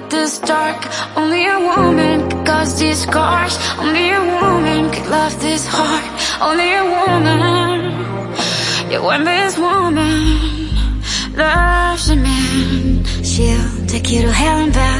this dark. Only a woman could cause these scars. Only a woman could love this hard. Only a woman. Yeah, when this woman loves a man, she'll take you to hell and back.